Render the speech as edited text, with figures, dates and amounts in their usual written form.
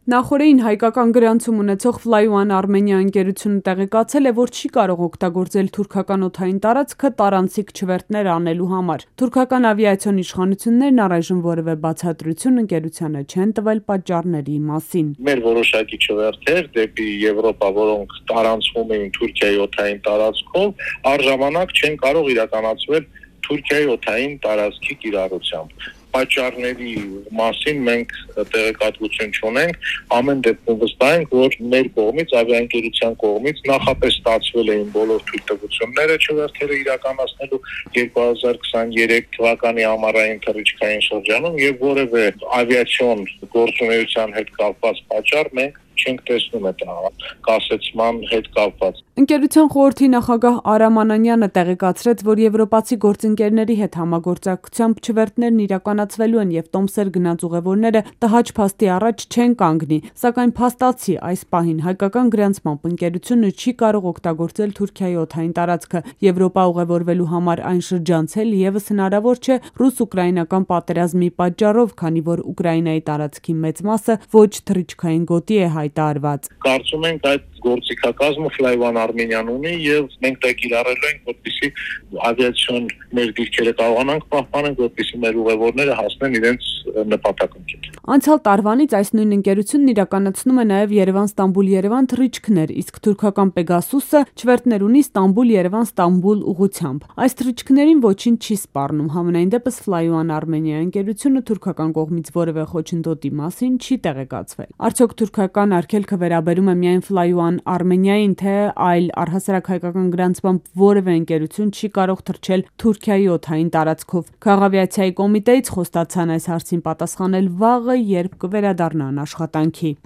Նախորդին հայկական գրանցում ունեցող Fly One Armenia ընկերությունը տեղեկացել է, որ չի կարող օգտագործել թուրքական օդային տարածքը տարանցիկ չվերթներ անելու համար։ Թուրքական ավիացիոն իշխանություններն առայժմ որևէ բացատրություն ընկերությանը չեն տվել պատճառների մասին։ Մեր որոշակի չվերթեր դեպի Եվրոպա, որոնք տարանցվում էին Թուրքիայի օդային տարածքով, առժամանակ չեն կարող իրականացվել Թուրքիայի օդային տարածքի կիրառությամբ։ Պատճառների մասին մենք տեղեկատվություն չունենք, ամեն դեպքում վստահ ենք, որ մեր կողմից, ավիաընկերության կողմից նախապես ստացվել էին բոլոր թույլտվությունները չվերթերը իրականացնելու 2023 թվականի ամառային թռիչքային շրջանում եւ որևէ ավիացիոն գործունեության հետ կապված պատճառ մենք չենք տեսնում այդ կասեցման հետ կապված։ Ընկերության խորհրդի նախագահ Արամ Անանյանը տեղեկացրեց, որ եվրոպացի գործընկերների հետ համագործակցությամբ չվերթներն իրականացվելու են եւ տոմսեր գնաց ուղևորները տհաճ փաստի առաջ չեն կանգնի, սակայն փաստացի այս պահին հայկական գրանցմամբ ընկերությունը չի կարող օգտագործել Թուրքիայի օդային տարածքը, Եվրոպա ուղևորվելու համար այն շրջանցել եւս հնարավոր չէ ռուս-ուկրաինական պատերազմի պատճառով, քանի որ Ուկրաինայի տարածքի մեծ մասը ոչ թռիչքային գոտի է հայտարարված։ Կարծում ենք այդ գործիքակազմը Fly One Armenian ունի եւ մենք դա կիրառելու ենք, որպեսզի ավիացիոն մեր դիրքերը կարողանանք պահպանել, որպեսզի մեր ուղևորները հասնեն իրենց նպատակին։ Անցյալ տարվանից այս նույն ընկերությունն իրականացնում է նաև Երևան-Ստամբուլ-Երևան թռիչքներ, իսկ թուրքական Pegasus-ը չվերթներ ունի Ստամբուլ-Երևան-Ստամբուլ ուղղությամբ։ Այս թռիչքներին ոչինչ չի սպառնում, համենայն դեպս Fly One Armenia ընկերությունը թուրքական կողմից որևէ խոչընդոտի մասին չի տեղեկացվել։ Արդյոք թուրքական արգելքը վերաբերում է միայն Fly One Armenia-ին, թե այլ առհասարակ հայկական գրանցմամբ որևէ ընկերություն չի կարող թռչել Թուրքիայի օդային տարածքով։ Քաղաքավիացիայի կոմիտեից խոստացան այս հարցին պատասխանել վաղը, երբ կվերադառնան աշխատանքի։